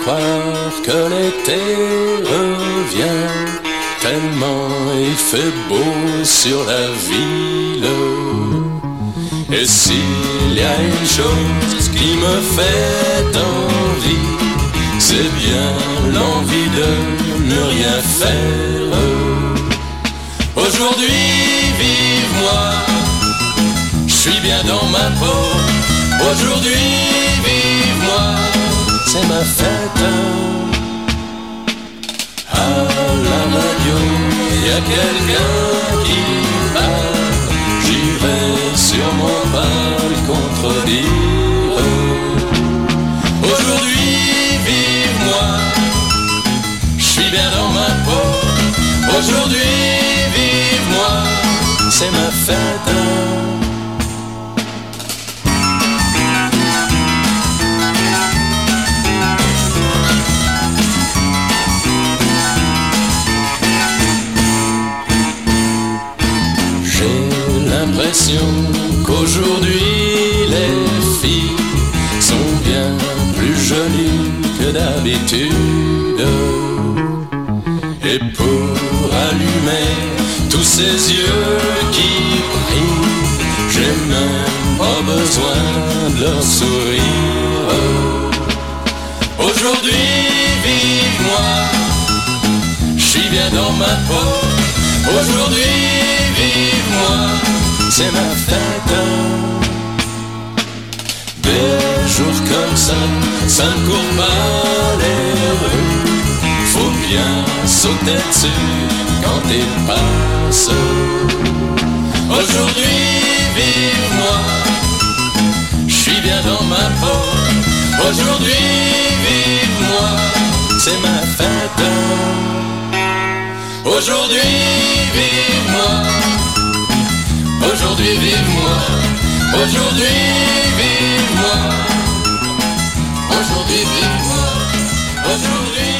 croire que l'été revient, tellement il fait beau sur la ville. Et s'il y a une chose qui me fait envie, c'est bien l'envie de ne rien faire. Aujourd'hui, vive moi, je suis bien dans ma peau. Aujourd'hui, vive moi, c'est ma fête. À la radio, y a quelqu'un qui parle, j'irai sur mon balcon contredire. Aujourd'hui, vive moi, je suis bien dans ma peau. Aujourd'hui, vive moi, c'est ma fête. L'impression qu'aujourd'hui les filles sont bien plus jolies que d'habitude. Et pour allumer tous ces yeux qui brillent, j'ai même pas besoin de leur sourire. Aujourd'hui, vive moi, je suis bien dans ma peau. Aujourd'hui, vive moi, c'est ma fête. Des jours comme ça ne court pas les rues. Faut bien sauter dessus quand il passe. Aujourd'hui, vive moi, je suis bien dans ma peau. Aujourd'hui, vive moi, c'est ma fête. Aujourd'hui, vive moi. Aujourd'hui, vive moi. Aujourd'hui, vive moi. Aujourd'hui, vive moi. Aujourd'hui.